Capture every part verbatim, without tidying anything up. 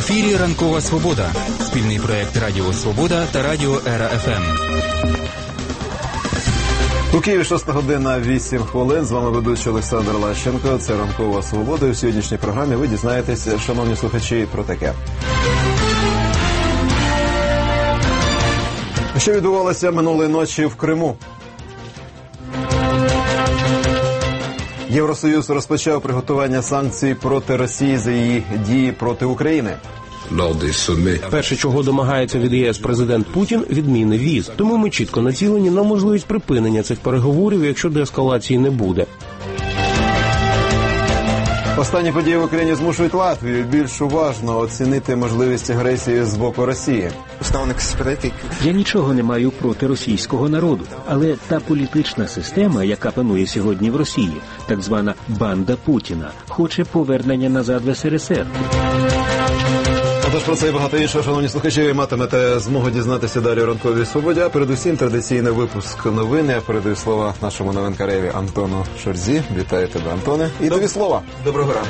ефірі «Ранкова Свобода» – спільний проєкт Радіо Свобода та Радіо Ера Еф Ем. У Києві шоста година вісім хвилин. З вами ведучий Олександр Лащенко. Це «Ранкова Свобода». І в сьогоднішній програмі ви дізнаєтесь, шановні слухачі, про таке. Що відбувалося минулої ночі в Криму? Євросоюз розпочав приготування санкцій проти Росії за її дії проти України. Перше, чого домагається від ЄС президент Путін – відміни віз. Тому ми чітко націлені на можливість припинення цих переговорів, якщо деескалації не буде. Останні події в Україні змушують Латвію більш уважно оцінити можливість агресії з боку Росії. Я нічого не маю проти російського народу, але та політична система, яка панує сьогодні в Росії, так звана банда Путіна, хоче повернення назад в ес ер ес ер. Отож, про це і багато іншого, шановні слухачі, ви матимете змогу дізнатися далі у «Ранковій Свободі». А передусім традиційний випуск новин. Я передаю слова нашому новинкареві Антону Шорзі. Вітаю тебе, Антоне. І тобі слова. Доброго ранку.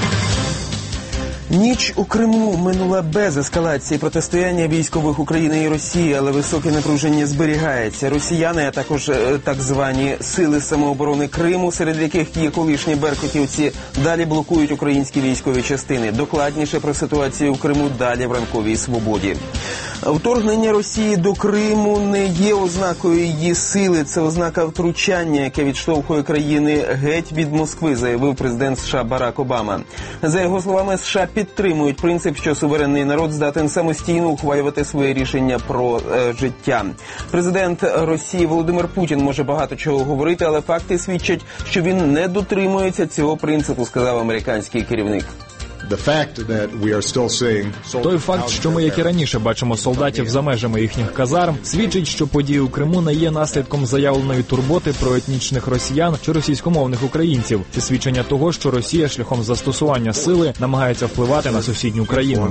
Ніч у Криму минула без ескалації протистояння військових України і Росії, але високе напруження зберігається. Росіяни, а також так звані сили самооборони Криму, серед яких є колишні беркутівці, далі блокують українські військові частини. Докладніше про ситуацію в Криму далі в «Ранковій Свободі». Вторгнення Росії до Криму не є ознакою її сили, це ознака втручання, яке відштовхує країни геть від Москви, заявив президент США Барак Обама. За його словами, США підтримують принцип, що суверенний народ здатен самостійно ухвалювати своє рішення про е, життя. Президент Росії Володимир Путін може багато чого говорити, але факти свідчать, що він не дотримується цього принципу, сказав американський керівник. Той факт, що ми, як і раніше, бачимо солдатів за межами їхніх казарм, свідчить, що події у Криму не є наслідком заявленої турботи про етнічних росіян чи російськомовних українців. Це свідчення того, що Росія шляхом застосування сили намагається впливати на сусідню країну.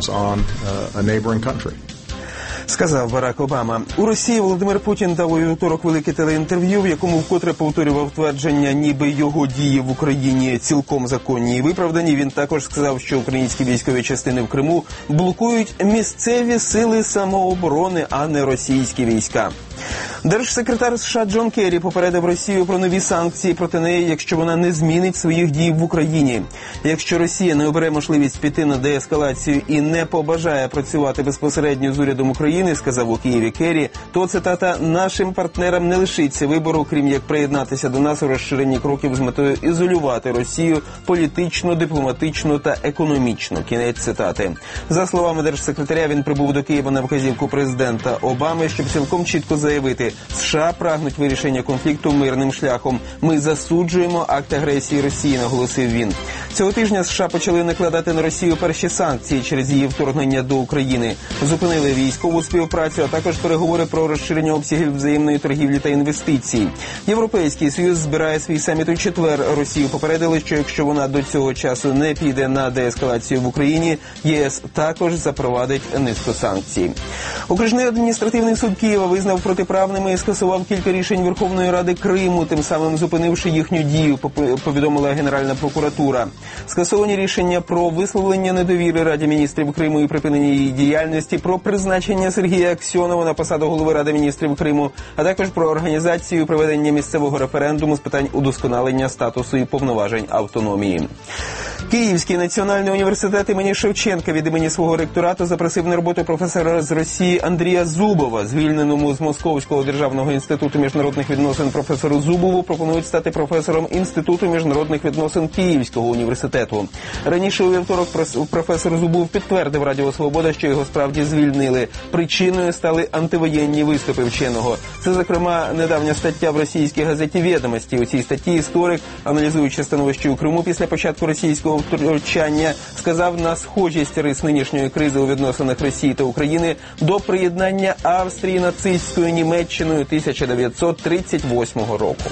Сказав Барак Обама. У Росії Володимир Путін дав у вівторок велике телеінтерв'ю, в якому вкотре повторював твердження, ніби його дії в Україні цілком законні і виправдані. Він також сказав, що українські військові частини в Криму блокують місцеві сили самооборони, а не російські війська. Держсекретар США Джон Керрі попередив Росію про нові санкції проти неї, якщо вона не змінить своїх дій в Україні. Якщо Росія не обере можливість піти на деескалацію і не побажає працювати безпосередньо з урядом України, сказав у Києві Керрі, то, цитата, «нашим партнерам не лишиться вибору, крім як приєднатися до нас у розширенні кроків з метою ізолювати Росію політично, дипломатично та економічно». Кінець цитати. За словами держсекретаря, він прибув до Києва на вказівку президента Обами, щоб цілком чітко заявити, США прагнуть вирішення конфлікту мирним шляхом. Ми засуджуємо акт агресії Росії, наголосив він. Цього тижня США почали накладати на Росію перші санкції через її вторгнення до України. Зупинили військову співпрацю, а також переговори про розширення обсягів взаємної торгівлі та інвестицій. Європейський Союз збирає свій саміт у четвер. Росію попередили, що якщо вона до цього часу не піде на деескалацію в Україні, ЄС також запровадить низку санкцій. Окружний адміністративний суд Києва визнав протиправними і скасував кілька рішень Верховної Ради Криму, тим самим зупинивши їхню дію, повідомила Генеральна прокуратура. Скасовані рішення про висловлення недовіри Раді міністрів Криму і припинення її діяльності, про призначення Сергія Аксьонова на посаду голови Ради міністрів Криму, а також про організацію і проведення місцевого референдуму з питань удосконалення статусу і повноважень автономії. Київський національний університет імені Шевченка від імені свого ректорату запросив на роботу професора з Росії Андрія Зубова. Звільненому з Московського державного інституту міжнародних відносин професору Зубову пропонують стати професором Інституту міжнародних відносин Київського університету. Раніше у вівторок професор Зубов підтвердив Радіо Свобода, що його справді звільнили. Причиною стали антивоєнні виступи вченого. Це, зокрема, недавня стаття в російській газеті «Відомості». У цій статті історик, аналізуючи становище у Криму після початку російського втручання, сказав на схожість рис нинішньої кризи у відносинах Росії та України до приєднання Австрії нацистською Німеччиною тисяча дев'ятсот тридцять восьмого року.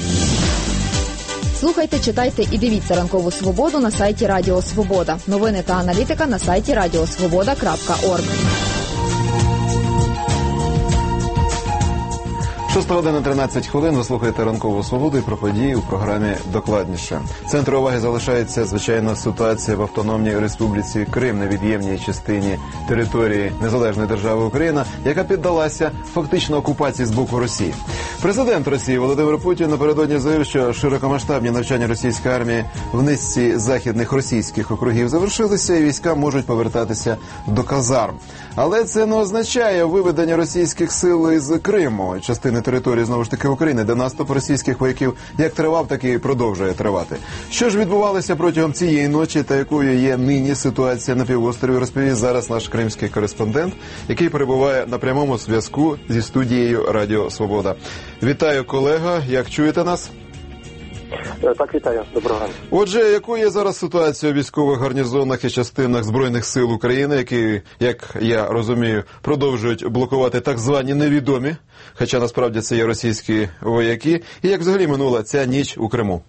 Слухайте, читайте і дивіться «Ранкову Свободу» на сайті Радіо Свобода. Новини та аналітика на сайті радіосвобода крапка орг. шоста година тринадцять хвилин. Ви слухаєте «Ранкову свободу» і про події у програмі «Докладніше». Центром уваги залишається звичайна ситуація в Автономній Республіці Крим, невід'ємній частині території Незалежної держави Україна, яка піддалася фактично окупації з боку Росії. Президент Росії Володимир Путін напередодні заявив, що широкомасштабні навчання російської армії в низці західних російських округів завершилися і війська можуть повертатися до казарм. Але це не означає виведення російських сил із Криму, частини території, знову ж таки, України, де наступ російських вояків як тривав, так і продовжує тривати. Що ж відбувалося протягом цієї ночі та якою є нині ситуація на півострові, розповість зараз наш кримський кореспондент, який перебуває на прямому зв'язку зі студією Радіо Свобода. Вітаю, колега, як чуєте нас? Так, вітаю. Доброго ранку. Отже, якою є зараз ситуація у військових гарнізонах і частинах Збройних сил України, які, як я розумію, продовжують блокувати так звані невідомі, хоча насправді це є російські вояки, і як взагалі минула ця ніч у Криму?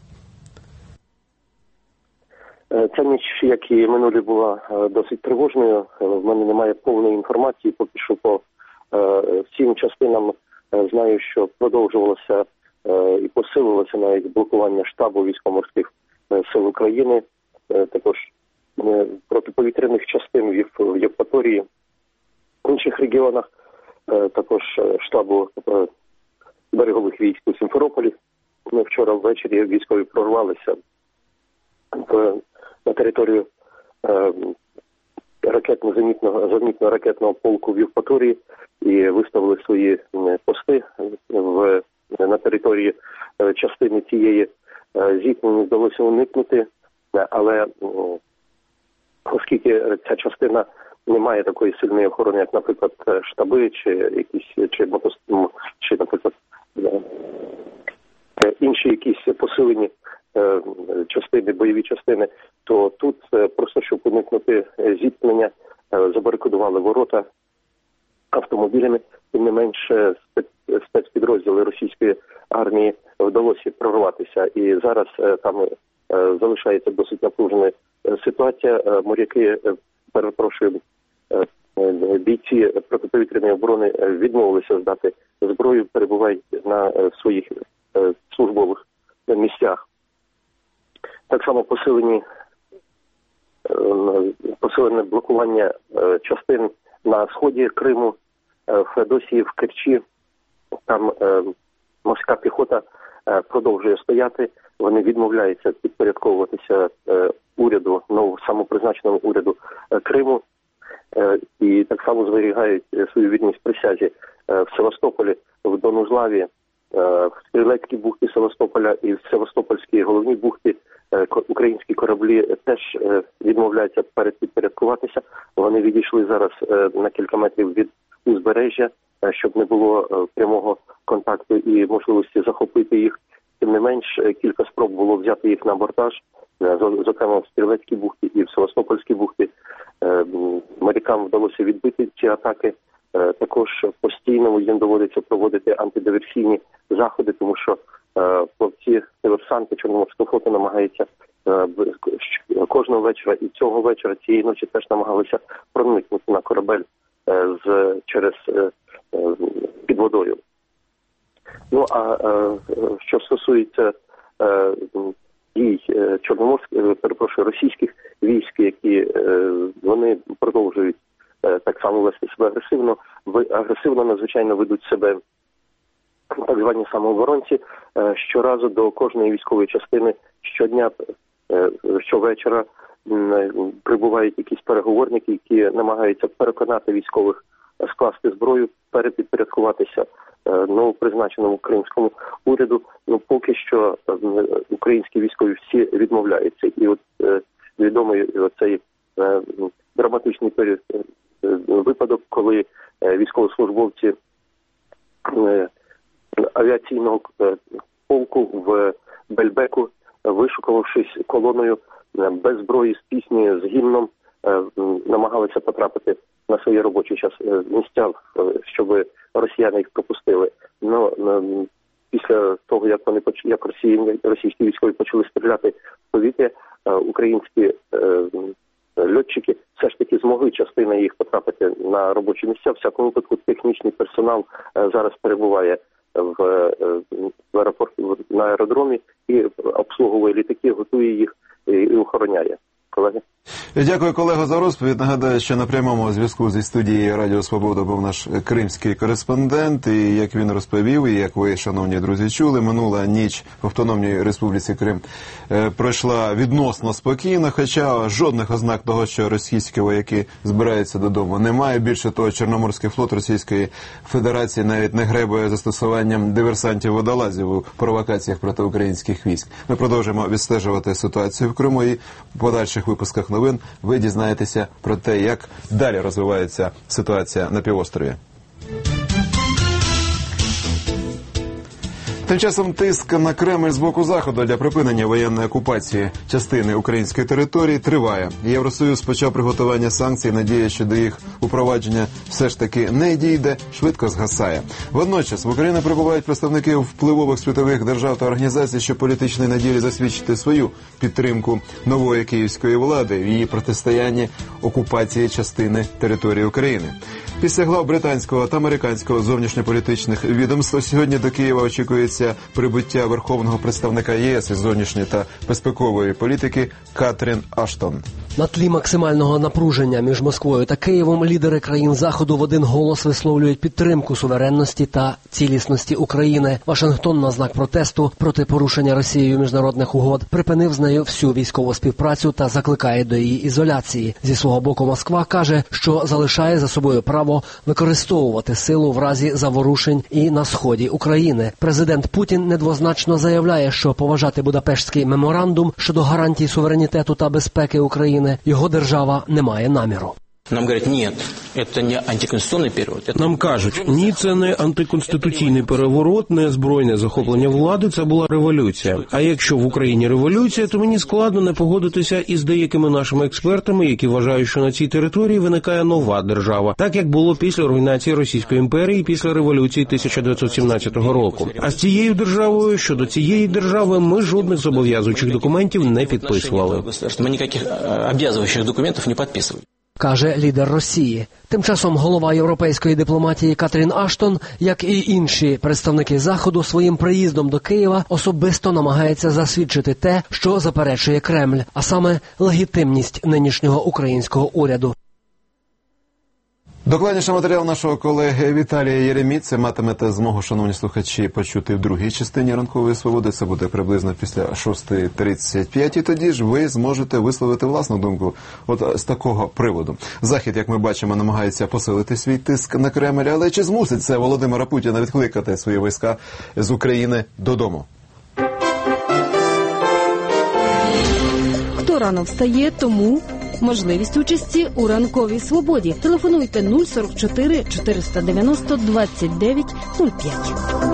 Ця ніч, як і минулі, була досить тривожною. В мене немає повної інформації, поки що по всім частинам знаю, що продовжувалося і посилилося навіть блокування штабу військово-морських сил України, також протиповітряних частин в Євпаторії, в інших регіонах, також штабу берегових військ у Сімферополі. Вчора ввечері військові прорвалися в, на територію ракетно-зенітного зенітно-ракетного полку в Євпаторії і виставили свої пости в на території частини цієї. Зіткнення вдалося уникнути, але оскільки ця частина не має такої сильної охорони, як, наприклад, штаби чи якісь чи мотос... чи, наприклад, інші якісь посилені частини, бойові частини, то тут просто, щоб уникнути зіткнення, забарикадували ворота автомобілями. Тим не менше, спецпідрозділи російської армії вдалося прорватися. І зараз там залишається досить напружена ситуація. Моряки, перепрошую, бійці протиповітряної оборони відмовилися здати зброю, перебувають на своїх службових місцях. Так само посилені, посилене блокування частин на сході Криму, в Феодосії, в Керчі. Там е, морська піхота е, продовжує стояти. Вони відмовляються підпорядковуватися е, уряду, новому самопризначеному уряду е, Криму. Е, і так само зберігають свою відність присязі е, в Севастополі, в Донузлаві, е, в Стрілецькій бухті Севастополя і в Севастопольській головній бухті. Е, українські кораблі теж е, відмовляються передпідпорядкуватися. Вони відійшли зараз е, на кілька метрів від узбережжя, щоб не було прямого контакту і можливості захопити їх. Тим не менш, кілька спроб було взяти їх на абордаж, зокрема в Стрілецькій бухті і в Севастопольській бухті. Морякам вдалося відбити ці атаки. Також постійно їм доводиться проводити антидиверсійні заходи, тому що хлопці диверсанти Чорноморського флоту намагаються кожного вечора і цього вечора, цієї ночі теж намагалися проникнути на корабель з через під водою. Ну а що стосується дій чорноморських, перепрошую, російських військ, які вони продовжують так само вести себе агресивно, агресивно надзвичайно ведуть себе так звані самооборонці. Щоразу до кожної військової частини щодня, щовечора прибувають якісь переговорники, які намагаються переконати військових скласти зброю, перепідпорядкуватися новопризначеному кримському уряду. Ну, поки що українські військові всі відмовляються. І от е, відомий оцей е, драматичний період, е, випадок, коли е, військовослужбовці е, авіаційного е, полку в Бельбеку, вишукувавшись колоною е, без зброї, з піснею, з гімном, е, намагалися потрапити на свої робочі час е, місця, щоб росіяни їх пропустили. Ну, е, після того, як вони поч... як російські, російські військові почали стріляти в повітря, е, українські е, льотчики все ж таки змогли частина їх потрапити на робочі місця. В всякому випадку технічний персонал е, зараз перебуває в, в аеропорті, на аеродромі і обслуговує літаки, готує їх і охороняє. Колеги. Дякую, колего, за розповідь. Нагадаю, що на прямому зв'язку зі студією Радіо Свобода був наш кримський кореспондент. І як він розповів, і як ви, шановні друзі, чули, минула ніч в Автономній Республіці Крим е, пройшла відносно спокійно, хоча жодних ознак того, що російські вояки збираються додому, немає. Більше того, Чорноморський флот Російської Федерації навіть не гребує застосуванням диверсантів-водолазів у провокаціях проти українських військ. Ми продовжуємо відстежувати ситуацію в Криму і в подальших випусках новин ви дізнаєтеся про те, як далі розвивається ситуація на півострові. Тим часом тиск на Кремль з боку Заходу для припинення воєнної окупації частини української території триває. Євросоюз почав приготування санкцій, надія, що до їх упровадження все ж таки не дійде, швидко згасає. Водночас в Україні прибувають представники впливових світових держав та організацій, що політичної надії засвідчити свою підтримку нової київської влади в її протистоянні окупації частини території України. Після глав британського та американського зовнішньополітичних відомств сьогодні до Києва очікується прибуття верховного представника ЄС із зовнішньої та безпекової політики Катрін Аштон. На тлі максимального напруження між Москвою та Києвом лідери країн Заходу в один голос висловлюють підтримку суверенності та цілісності України. Вашингтон на знак протесту проти порушення Росією міжнародних угод припинив з нею всю військову співпрацю та закликає до її ізоляції. Зі свого боку Москва каже, що залишає за собою право використовувати силу в разі заворушень і на сході України. Президент Путін недвозначно заявляє, що поважати Будапештський меморандум щодо гарантій суверенітету та безпеки України його держава не має наміру. Нам говорять, ні, це не антиконституційний переворот. Нам кажуть, ні, це не антиконституційний переворот, не збройне захоплення влади, це була революція. А якщо в Україні революція, то мені складно не погодитися із деякими нашими експертами, які вважають, що на цій території виникає нова держава, так як було після руйнації Російської імперії після революції тисяча дев'ятсот сімнадцятого року. А з цією державою, щодо цієї держави, ми жодних зобов'язуючих документів не підписували. Ми ніяких обов'язуючих документів не підписували. Каже лідер Росії. Тим часом голова європейської дипломатії Катрін Аштон, як і інші представники Заходу, своїм приїздом до Києва особисто намагається засвідчити те, що заперечує Кремль, а саме легітимність нинішнього українського уряду. Докладніше матеріал нашого колеги Віталія Єреміця матимете змогу, шановні слухачі, почути в другій частині «Ранкової свободи». Це буде приблизно після шостої тридцять п'ять. І тоді ж ви зможете висловити власну думку от з такого приводу. Захід, як ми бачимо, намагається посилити свій тиск на Кремль, але чи змусить це Володимира Путіна відкликати свої війська з України додому? Хто рано встає, тому можливість участі у «Ранковій свободі». Телефонуйте нуль сорок чотири чотириста дев'яносто двадцять дев'ять нуль п'ять.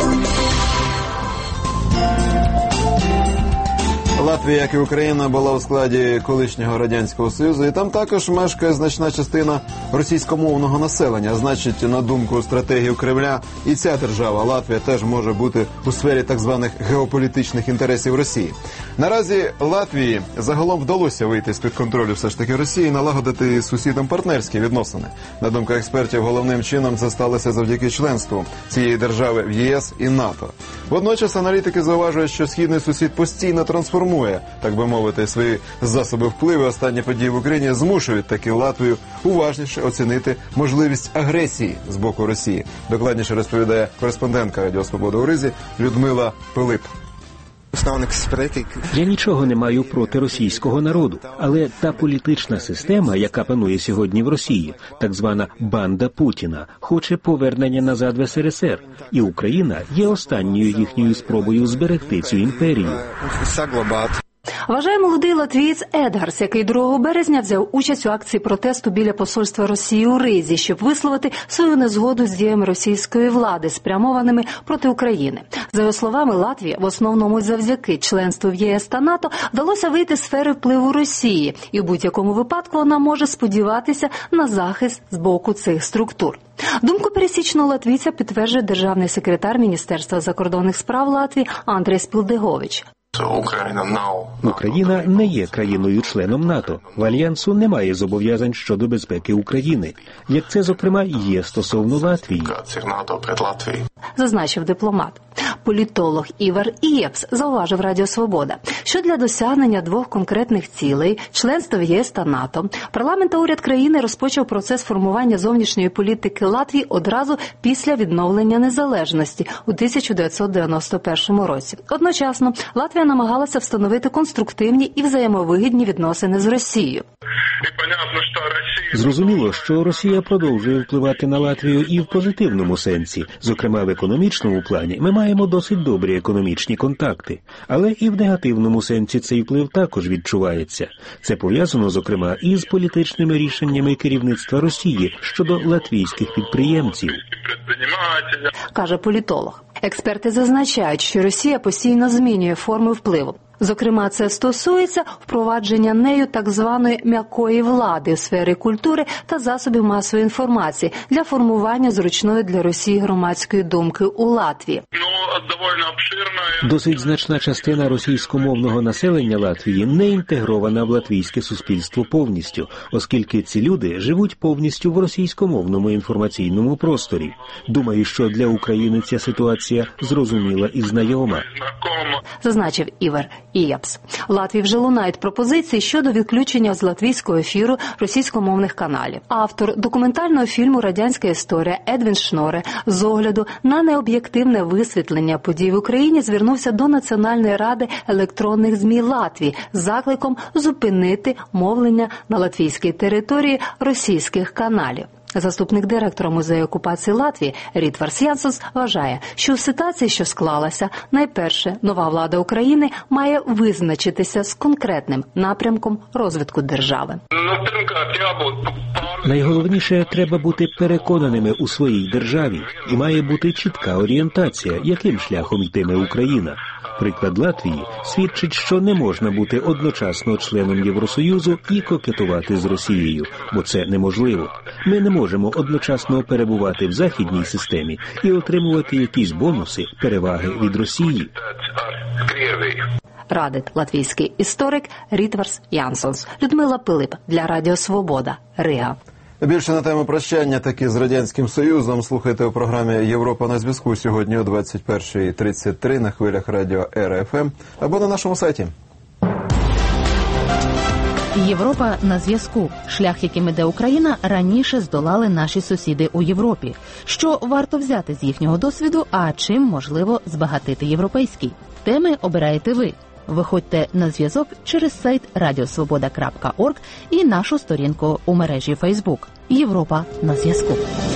Латвія, як і Україна, була у складі колишнього Радянського Союзу, і там також мешкає значна частина російськомовного населення. Значить, на думку стратегів Кремля, і ця держава, Латвія, теж може бути у сфері так званих геополітичних інтересів Росії. Наразі Латвії загалом вдалося вийти з-під контролю все ж таки Росії і налагодити з сусідом партнерські відносини. На думку експертів, головним чином це сталося завдяки членству цієї держави в ЄС і НАТО. Водночас аналітики зауважують, що східний сусід постійно трансформує, так би мовити, свої засоби впливу. Останні події в Україні змушують таки Латвію уважніше оцінити можливість агресії з боку Росії. Докладніше розповідає кореспондентка Радіо Свобода у Ризі Людмила Пилип. Я нічого не маю проти російського народу, але та політична система, яка панує сьогодні в Росії, так звана банда Путіна, хоче повернення назад в ес ер ес ер, і Україна є останньою їхньою спробою зберегти цю імперію. Вважає молодий латвієць Едгарс, який другого березня взяв участь у акції протесту біля посольства Росії у Ризі, щоб висловити свою незгоду з діями російської влади, спрямованими проти України. За його словами, Латвія, в основному завдяки членству в ЄС та НАТО, вдалося вийти з сфери впливу Росії, і в будь-якому випадку вона може сподіватися на захист з боку цих структур. Думку пересічного латвійця підтверджує державний секретар Міністерства закордонних справ Латвії Андрей Спілдегович. Україна не є країною-членом НАТО. В Альянсу немає зобов'язань щодо безпеки України, як це, зокрема, є стосовно Латвії. Зазначив дипломат. Політолог Івар Ієпс зауважив Радіо Свобода, що для досягнення двох конкретних цілей – членства в ЄС та НАТО – парламент та уряд країни розпочав процес формування зовнішньої політики Латвії одразу після відновлення незалежності у тисяча дев'ятсот дев'яносто першому році. Одночасно Латвія намагалася встановити конструктивні і взаємовигідні відносини з Росією. Зрозуміло, що Росія продовжує впливати на Латвію і в позитивному сенсі. Зокрема, в економічному плані ми маємо досить добрі економічні контакти. Але і в негативному сенсі цей вплив також відчувається. Це пов'язано, зокрема, і з політичними рішеннями керівництва Росії щодо латвійських підприємців. Каже політолог. Експерти зазначають, що Росія постійно змінює форми впливу. Зокрема, це стосується впровадження нею так званої м'якої влади у сфері культури та засобів масової інформації для формування зручної для Росії громадської думки у Латвії. Досить значна частина російськомовного населення Латвії не інтегрована в латвійське суспільство повністю, оскільки ці люди живуть повністю в російськомовному інформаційному просторі. Думаю, що для України ця ситуація зрозуміла і знайома. Зазначив Івар Ієпс. В Латвії вже лунають пропозиції щодо відключення з латвійського ефіру російськомовних каналів. Автор документального фільму «Радянська історія» Едвін Шноре з огляду на необ'єктивне висвітлення подій в Україні звернувся до Національної ради електронних ЗМІ Латвії з закликом зупинити мовлення на латвійській території російських каналів. Заступник директора Музею окупації Латвії Рітварс Янсонс вважає, що в ситуації, що склалася, найперше, нова влада України має визначитися з конкретним напрямком розвитку держави. Найголовніше, треба бути переконаними у своїй державі. І має бути чітка орієнтація, яким шляхом йтиме Україна. Приклад Латвії свідчить, що не можна бути одночасно членом Євросоюзу і кокетувати з Росією, бо це неможливо. Ми не можемо одночасно перебувати в західній системі і отримувати якісь бонуси, переваги від Росії. Радить латвійський історик Рітварс Янсонс. Людмила Пилип для Радіо Свобода. Рига. Більше на тему прощання таки з Радянським Союзом слухайте у програмі «Європа на зв'язку» сьогодні о двадцять перша тридцять три на хвилях радіо Ера Еф Ем або на нашому сайті. Європа на зв'язку. Шлях, яким іде Україна, раніше здолали наші сусіди у Європі. Що варто взяти з їхнього досвіду, а чим можливо збагатити європейський? Теми обираєте ви. Виходьте на зв'язок через сайт радіосвобода крапка орг і нашу сторінку у мережі Фейсбук. Європа на зв'язку.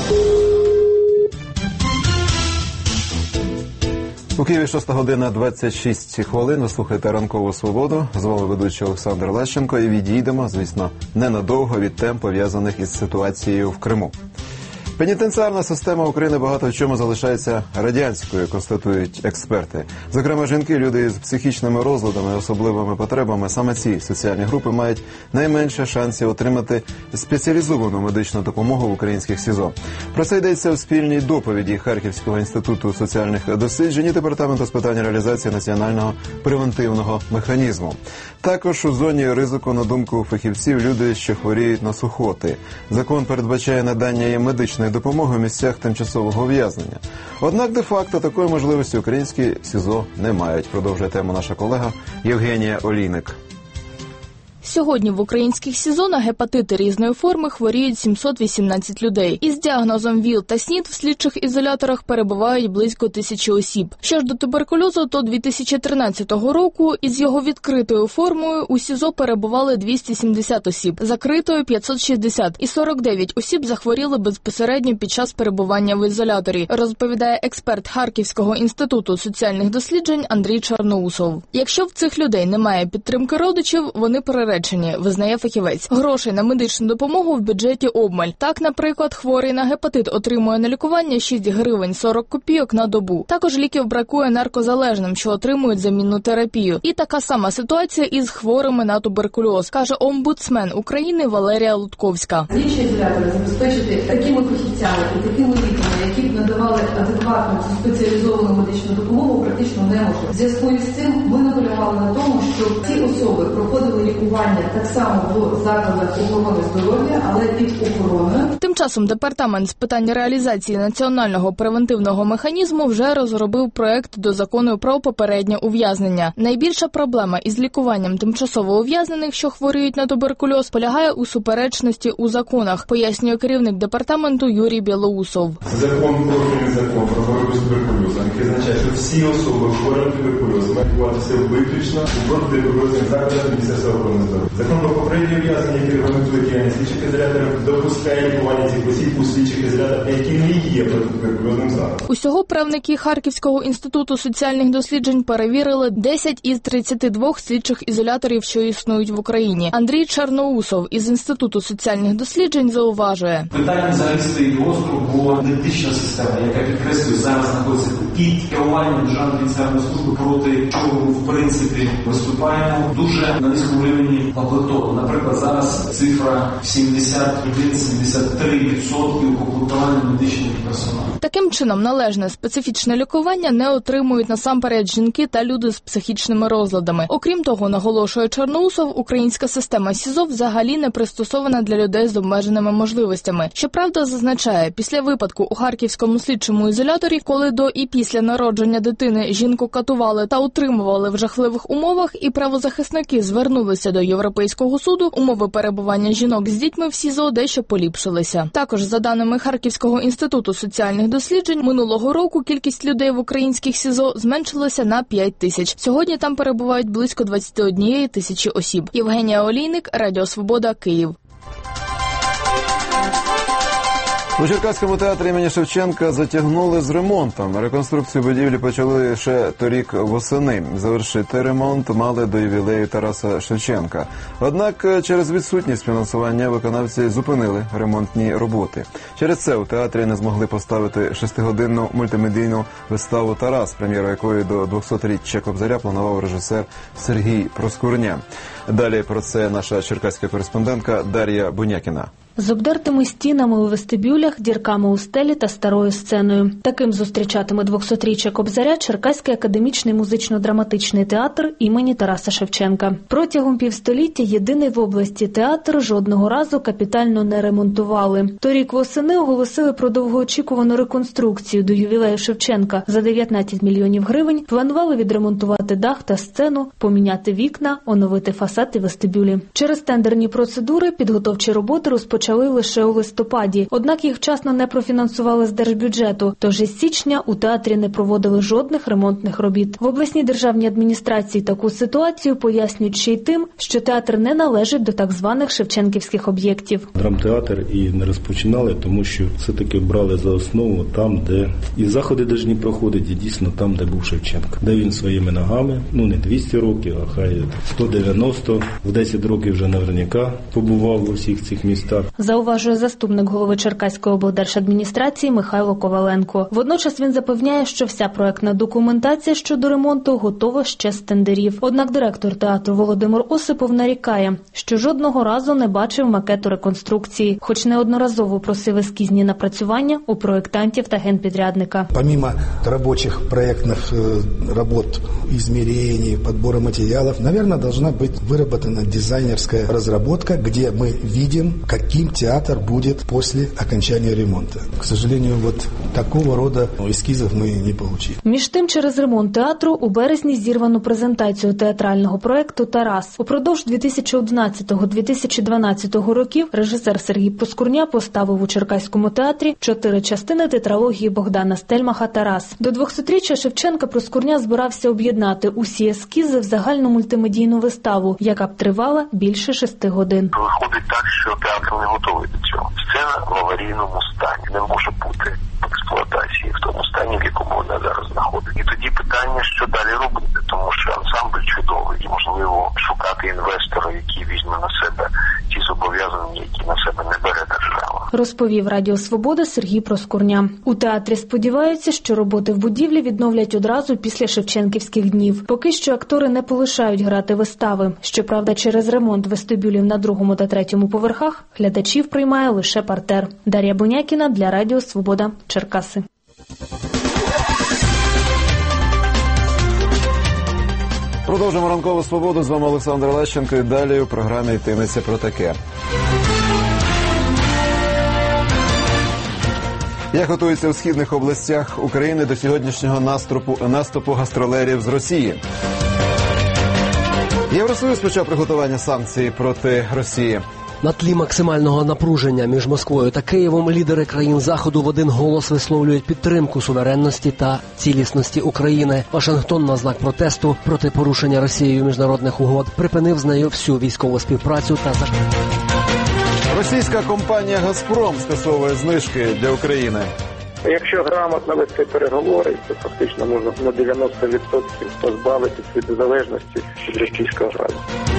У Києві шоста година двадцять шість хвилин. Ви слухаєте «Ранкову свободу». З вами ведучий Олександр Лещенко. І відійдемо, звісно, ненадовго від тем, пов'язаних із ситуацією в Криму. Пенітенціарна система України багато в чому залишається радянською, констатують експерти. Зокрема, жінки, люди з психічними розладами, особливими потребами, саме ці соціальні групи мають найменше шансів отримати спеціалізовану медичну допомогу в українських СІЗО. Про це йдеться у спільній доповіді Харківського інституту соціальних досліджень і Департаменту з питань реалізації національного превентивного механізму. Також у зоні ризику, на думку фахівців, люди, що хворіють на сухоти. Закон передбачає надання їм медичної допомоги в місцях тимчасового ув'язнення. Однак, де-факто, такої можливості українські СІЗО не мають. Продовжує тему наша колега Євгенія Олійник. Сьогодні в українських СІЗО на гепатити різної форми хворіють сімсот вісімнадцять людей. Із діагнозом ВІЛ та СНІД в слідчих ізоляторах перебувають близько тисячі осіб. Що ж до туберкульозу, то дві тисячі тринадцятого року із його відкритою формою у СІЗО перебували двісті сімдесят осіб, закритою – п'ятсот шістдесят, і сорок дев'ять осіб захворіли безпосередньо під час перебування в ізоляторі, розповідає експерт Харківського інституту соціальних досліджень Андрій Чорноусов. Якщо в цих людей немає підтримки родичів, вони перераховують приречені, визнає фахівець. Грошей на медичну допомогу в бюджеті обмаль. Так, наприклад, хворий на гепатит отримує на лікування шість гривень сорок копійок на добу. Також ліків бракує наркозалежним, що отримують замінну терапію. І така сама ситуація із хворими на туберкульоз, каже омбудсмен України Валерія Лутковська. Слідчі ізолятори забезпечити такими фахівцями і такими ліками, які б надавали адекватну спеціалізовану медичну допомогу, практично не може. В зв'язку із цим ми наполягали на тому, щоб ці особи проходили лікування так само в закладах охорони здоров'я, але під охороною. Тим часом департамент з питань реалізації національного превентивного механізму вже розробив проект до закону про попереднє ув'язнення. Найбільша проблема із лікуванням тимчасово ув'язнених, що хворіють на туберкульоз, полягає у суперечності у законах, пояснює керівник департаменту Юрій Білоусов. Закон профільний закон про боротьбу з туберкульозом, який означає, що всі особи хворі на туберкульоз мають лікуватися виключно у протитуберкульозних закладах Міністерства охорони здоров'я. Закон про попереднє ув'язнення, який регламентує діяльність слідчих ізоляторів, допускає лікування цих осіб у слідчих ізоляторах, які не є протитуберкульозним закладом. Усього правники Харківського інституту соціальних досліджень перевірили десять із тридцяти двох слідчих ізоляторів, що існують в Україні. Андрій Чарноусов із Інституту соціальних досліджень зауважує. Питання взагалі стоїть гостро, бо аналітична система, яка підкреслює, зараз знаходиться під керуванням Державної пенітенціарної служби, проти чого ми в принципі виступаємо дуже на низькому рівні комплектовано. Наприклад, зараз цифра сімдесят один - сімдесят три відсотки комплектування медичного персоналу. Таким чином, належне специфічне лікування не отримують насамперед жінки та люди з психічними розладами. Окрім того, наголошує Чорноусов, українська система СІЗО взагалі не пристосована для людей з обмеженими можливостями. Щоправда, зазначає, після випадку у Харківському слідчому ізоляторі, коли до і після народження дитини жінку катували та утримували в жахливих умовах, і правозахисники звернулися до Європейського суду, умови перебування жінок з дітьми в СІЗО дещо поліпшилися. Також, за даними Харківського інституту соціальних досліджень, минулого року кількість людей в українських СІЗО зменшилася на п'ять тисяч. Сьогодні там перебувають близько двадцять однієї тисячі осіб. Євгенія Олійник, Радіо Свобода, Київ. У Черкаському театрі імені Шевченка затягнули з ремонтом. Реконструкцію будівлі почали ще торік восени. Завершити ремонт мали до ювілею Тараса Шевченка. Однак через відсутність фінансування виконавці зупинили ремонтні роботи. Через це у театрі не змогли поставити шестигодинну мультимедійну виставу «Тарас», прем'єру якої до двохсотріччя Кобзаря планував режисер Сергій Проскурня. Далі про це наша черкаська кореспондентка Дар'я Бунякіна. З обдертими стінами у вестибюлях, дірками у стелі та старою сценою. Таким зустрічатиме двохсотріччя Кобзаря Черкаський академічний музично-драматичний театр імені Тараса Шевченка. Протягом півстоліття єдиний в області театр жодного разу капітально не ремонтували. Торік восени оголосили про довгоочікувану реконструкцію до ювілею Шевченка. За дев'ятнадцять мільйонів гривень планували відремонтувати дах та сцену, поміняти вікна, оновити фасад і вестибюлі. Через тендерні процедури підготовчі роботи розпочали почали лише у листопаді. Однак їх вчасно не профінансували з держбюджету, тож із січня у театрі не проводили жодних ремонтних робіт. В обласній державній адміністрації таку ситуацію пояснюють ще й тим, що театр не належить до так званих шевченківських об'єктів. Драмтеатр і не розпочинали, тому що все-таки брали за основу там, де і заходи повинні проходити, і дійсно там, де був Шевченко. Де він своїми ногами, ну не двісті років, а хай сто дев'яносто, в десять років вже наверняка побував у всіх цих містах. Зауважує заступник голови Черкаської облдержадміністрації Михайло Коваленко. Водночас він запевняє, що вся проектна документація щодо ремонту готова ще з тендерів. Однак директор театру Володимир Осипов нарікає, що жодного разу не бачив макету реконструкції, хоч неодноразово просив ескізні напрацювання у проєктантів та генпідрядника. Помимо робочих проєктних робот, измерений, подбора материалов, наверное, должна быть выработана дизайнерская разработка, где мы видим, каким театр будет после окончания ремонта. К сожалению, вот такого рода эскизов мы не получили. Між тим, через ремонт театру у березні зірвано презентацію театрального проєкту «Тарас». Упродовж дві тисячі одинадцятого - дві тисячі дванадцятого років режисер Сергій Проскурня поставив у Черкаському театрі чотири частини тетралогії Богдана Стельмаха «Тарас». До двохсотріччя Шевченка Проскурня збирався об'єднати усі ескізи в загальну мультимедійну виставу, яка б тривала більше шести годин. Виходить так, що театр не готовий до цього. Сцена в аварійному стані. Не може бути в експлуатації в тому стані, в якому вона зараз знаходиться. І тоді питання, що далі робити, тому що ансамбль чудовий. І, можливо, шукати інвестора, який візьме візьме на себе ті зобов'язання, які на себе не бере держава. Розповів Радіо Свобода Сергій Проскурня. У театрі сподіваються, що роботи в будівлі відновлять одразу після Шевченківських днів. Поки що актори не полишають грати вистави. Щоправда, через ремонт вестибюлів на другому та третьому поверхах глядачів приймає лише партер. Дар'я Бунякіна для Радіо Свобода, Черкаси. Продовжимо ранкову свободу. З вами Олександр Лещенко. І далі у програмі йтиметься про таке. Як готуються у східних областях України до сьогоднішнього наступу, наступу гастролерів з Росії? Євросоюз почав приготування санкцій проти Росії. На тлі максимального напруження між Москвою та Києвом лідери країн Заходу в один голос висловлюють підтримку суверенності та цілісності України. Вашингтон на знак протесту проти порушення Росією міжнародних угод припинив з нею всю військову співпрацю та за... Російська компанія «Газпром» скасовує знижки для України. Якщо грамотно вести переговори, то фактично можна на дев'яносто відсотків позбавитися від залежності від російського газу.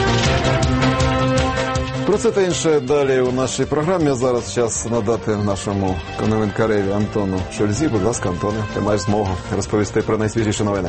Про це та інше далі у нашій програмі. А зараз час надати нашому новинкареві Антону Шульзі. Будь ласка, Антоне, ти маєш змогу розповісти про найсвіжіші новини.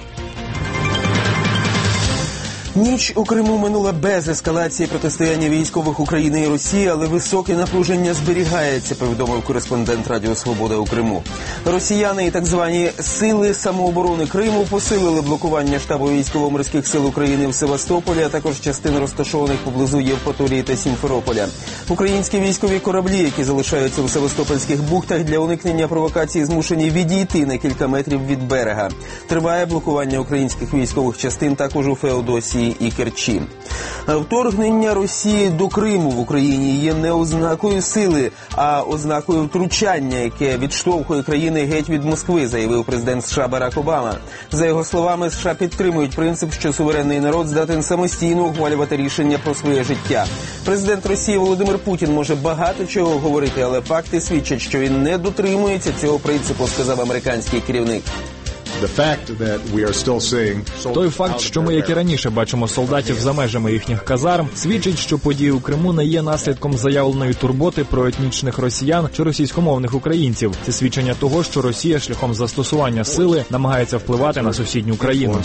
Ніч у Криму минула без ескалації протистояння військових України і Росії, але високе напруження зберігається, повідомив кореспондент Радіо Свобода у Криму. Росіяни і так звані «Сили самооборони Криму» посилили блокування штабу військово-морських сил України в Севастополі, а також частин розташованих поблизу Євпаторії та Сімферополя. Українські військові кораблі, які залишаються у Севастопольських бухтах, для уникнення провокації змушені відійти на кілька метрів від берега. Триває блокування українських військових частин також у Феодосії і Керчі. Вторгнення Росії до Криму в Україні є не ознакою сили, а ознакою втручання, яке відштовхує країни геть від Москви, заявив президент США Барак Обама. За його словами, США підтримують принцип, що суверенний народ здатен самостійно ухвалювати рішення про своє життя. Президент Росії Володимир Путін може багато чого говорити, але факти свідчать, що він не дотримується цього принципу, сказав американський керівник. Той факт, що ми, як і раніше, бачимо солдатів за межами їхніх казарм, свідчить, що події у Криму не є наслідком заявленої турботи про етнічних росіян чи російськомовних українців. Це свідчення того, що Росія шляхом застосування сили намагається впливати на сусідню країну.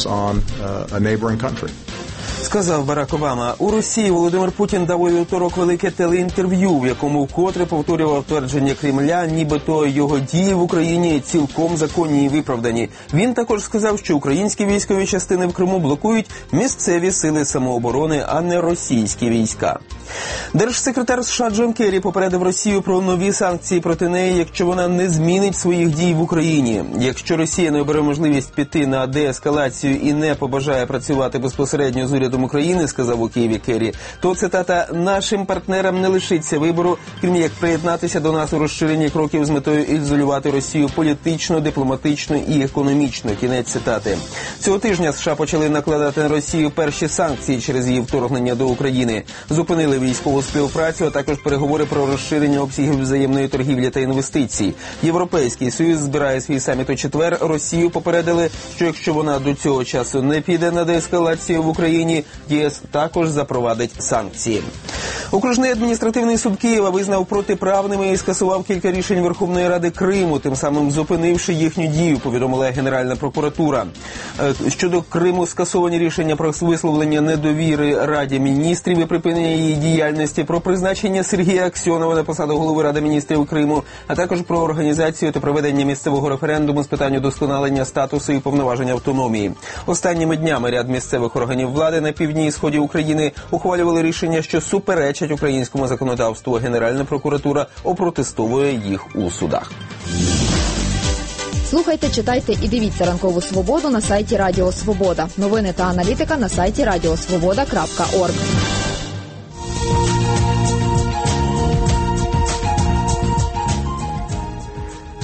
Сказав Барак Обама. У Росії Володимир Путін дав у вівторок велике телеінтерв'ю, в якому вкотре повторював твердження Кремля, нібито його дії в Україні цілком законні і виправдані. Він також сказав, що українські військові частини в Криму блокують місцеві сили самооборони, а не російські війська. Держсекретар США Джон Керрі попередив Росію про нові санкції проти неї, якщо вона не змінить своїх дій в Україні. Якщо Росія не обере можливість піти на деескалацію і не побажає працювати безпосередньо з урядом України, сказав у Києві Керрі, то, цитата, «нашим партнерам не лишиться вибору, крім як приєднатися до нас у розширенні кроків з метою ізолювати Росію політично, дипломатично і економічно». Кінець цитати. Цього тижня США почали накладати на Росію перші санкції через її вторгнення до України. Зупинили військову співпрацю, а також переговори про розширення обсягів взаємної торгівлі та інвестицій. Європейський Союз збирає свій саміт у четвер. Росію попередили, що якщо вона до цього часу не піде на деескалацію в Україні, ЄС також запровадить санкції. Окружний адміністративний суд Києва визнав протиправними і скасував кілька рішень Верховної Ради Криму, тим самим зупинивши їхню дію, повідомила Генеральна прокуратура. Щодо Криму скасовані рішення про висловлення недовіри Раді міністрів і припинення її діяльності, про призначення Сергія Аксьонова на посаду голови Ради міністрів Криму, а також про організацію та проведення місцевого референдуму з питань удосконалення статусу і повноважень автономії. Останніми днями ряд місцевих органів влади на півдні і сході України ухвалювали рішення, що суперечать українському законодавству. Генеральна прокуратура опротестовує їх у судах. Слухайте, читайте і дивіться «Ранкову свободу» на сайті Радіо Свобода. Новини та аналітика на сайті радіосвобода крапка орг.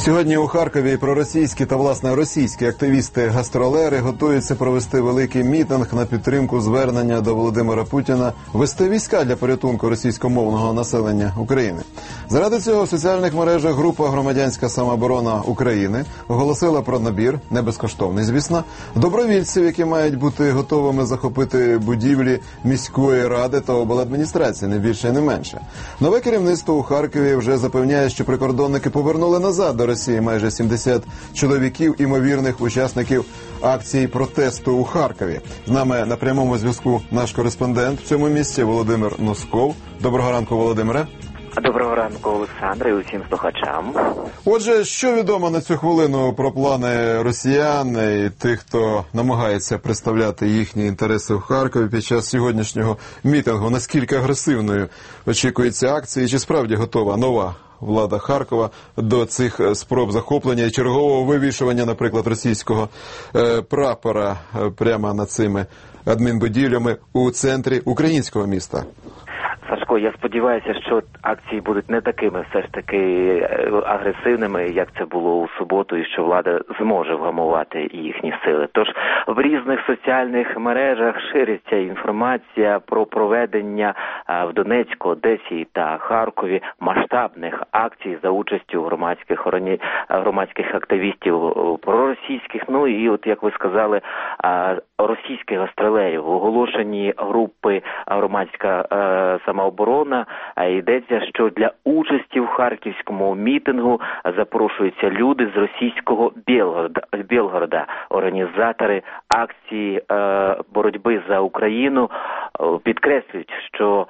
Сьогодні у Харкові проросійські та, власне, російські активісти-гастролери готуються провести великий мітинг на підтримку звернення до Володимира Путіна вести війська для порятунку російськомовного населення України. Заради цього в соціальних мережах група «Громадянська самооборона України» оголосила про набір, не безкоштовний, звісно, добровільців, які мають бути готовими захопити будівлі міської ради та обладміністрації, не більше і не менше. Нове керівництво у Харкові вже запевняє, що прикордонники повернули назад до Росії майже сімдесят чоловіків, імовірних учасників акції протесту у Харкові. З нами на прямому зв'язку наш кореспондент в цьому місці Володимир Носков. Доброго ранку, Володимире. Доброго ранку, Олександре, і усім слухачам. Отже, що відомо на цю хвилину про плани росіян і тих, хто намагається представляти їхні інтереси в Харкові під час сьогоднішнього мітингу? Наскільки агресивною очікується акція? Чи справді готова нова влада Харкова до цих спроб захоплення і чергового вивішування, наприклад, російського е, прапора е, прямо над цими адмінбудівлями у центрі українського міста? Сашко, я сподіваюся, що акції будуть не такими все ж таки агресивними, як це було у суботу, і що влада зможе вгамувати їхні сили. Тож в різних соціальних мережах шириться інформація про проведення в Донецьку, Одесі та Харкові масштабних акцій за участю громадських органі... громадських активістів проросійських, ну і от, як ви сказали, російських гастролерів. В оголошенні групи громадська самооборона йдеться, що для участі в харківському мітингу запрошуються люди з російського Білгорода, Білгорода. Організатори акції боротьби за Україну підкреслюють, що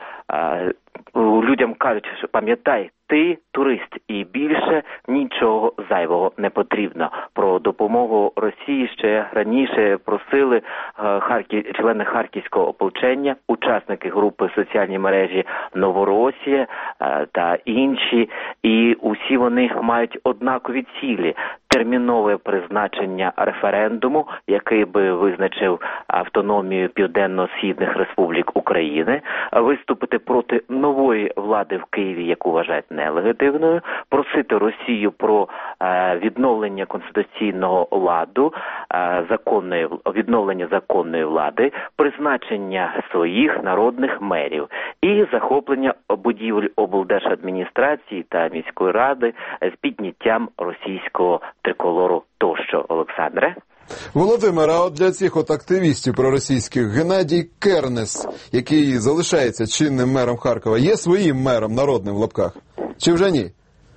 людям кажуть, що пам'ятай, ти турист і більше нічого зайвого не потрібно. Про допомогу Росії ще раніше просили Харків, члени Харківського ополчення, учасники групи соціальні мережі Новоросія та інші. І усі вони мають однакові цілі. Термінове призначення референдуму, який би визначив автономію Південно-Східних Республік України, виступити проти нової влади в Києві, яку вважають нелегітимною, просити Росію про е, відновлення конституційного ладу, е, законної, відновлення законної влади, призначення своїх народних мерів і захоплення будівель облдержадміністрації та міської ради з підняттям російського триколору тощо. Олександре? Володимир, а от для цих от активістів проросійських Геннадій Кернес, який залишається чинним мером Харкова, є своїм мером народним в лапках? Чи вже ні?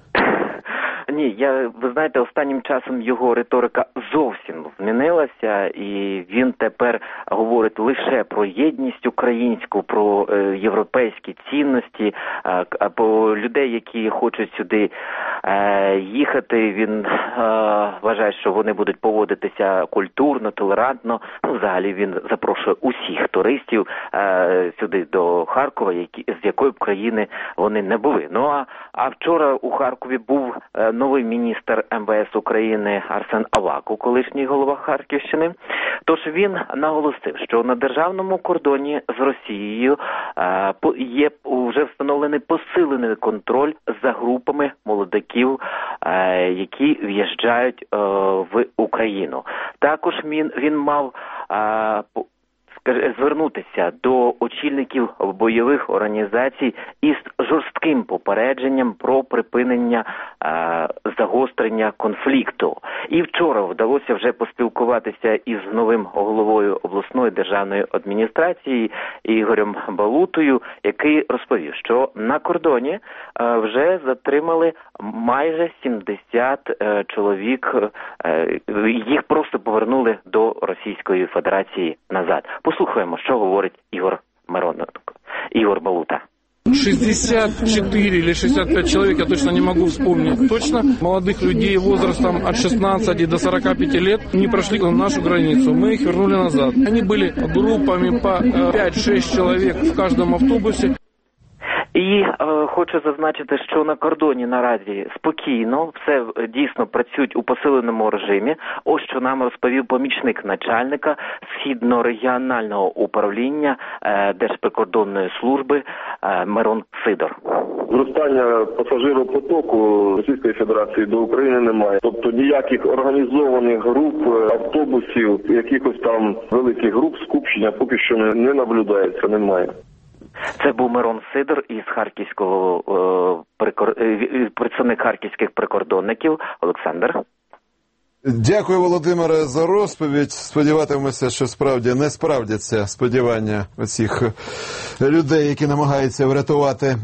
Ні, я, ви знаєте, останнім часом його риторика зовсім змінилася, і він тепер говорить лише про єдність українську, про е, європейські цінності, а, а по людей, які хочуть сюди е, їхати, він е, вважає, що вони будуть поводитися культурно, толерантно. Ну, взагалі він запрошує усіх туристів е, сюди до Харкова, які, з якої б країни вони не були. Ну, а, а вчора у Харкові був е, новий міністр ем ве ес України Арсен Аваков, колишній голова Харківщини. Тож він наголосив, що на державному кордоні з Росією е, є вже встановлений посилений контроль за групами молодиків, е, які в'їжджають е, в Україну. Також він, він мав е, звернутися до очільників бойових організацій із жорстким попередженням про припинення е, загострення конфлікту. І вчора вдалося вже поспілкуватися із новим головою обласної державної адміністрації Ігорем Балутою, який розповів, що на кордоні е, вже затримали майже сімдесят е, чоловік, е, їх просто повернули до Російської Федерації назад. Послухаємо, що говорить Ігор Мироненко, Ігор Балута. шестьдесят четыре или шестьдесят пять человек, я точно не могу вспомнить точно, молодых людей возрастом от шестнадцати до сорока пяти лет не прошли нашу границу. Мы их вернули назад. Они были группами по пять-шесть человек в каждом автобусе. І е, хочу зазначити, що на кордоні наразі спокійно, все дійсно працюють у посиленому режимі. Ось що нам розповів помічник начальника Східно-регіонального управління е, Держприкордонної служби Мирон Сидор. Зростання пасажиропотоку Російської Федерації до України немає. Тобто ніяких організованих груп, автобусів, якихось там великих груп скупчення поки що не, не наблюдається, немає. Це був Мирон Сидор із харківського е, прикор... е, представник харківських прикордонників. Олександр. Дякую, Володимире, за розповідь. Сподіватимемося, що справді не справдяться сподівання оцих людей, які намагаються врятувати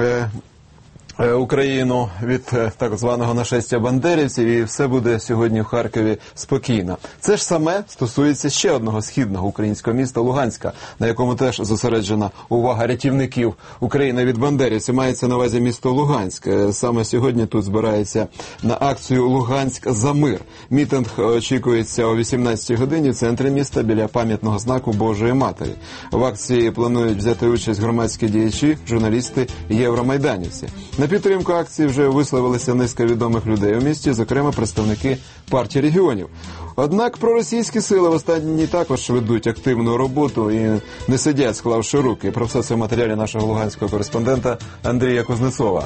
Україну від так званого нашестя бандерівців, і все буде сьогодні в Харкові спокійно. Це ж саме стосується ще одного східного українського міста Луганська, на якому теж зосереджена увага рятівників України від бандерівців. Мається на увазі місто Луганськ. Саме сьогодні тут збирається на акцію «Луганськ за мир». Мітинг очікується о вісімнадцятій годині в центрі міста біля пам'ятного знаку Божої Матері. В акції планують взяти участь громадські діячі, журналісти і євромайданівці. На підтримку акції вже висловилися низка відомих людей у місті, зокрема представники партії регіонів. Однак проросійські сили в останні також ведуть активну роботу і не сидять, склавши руки. Про все це в матеріалі нашого луганського кореспондента Андрія Кузнецова.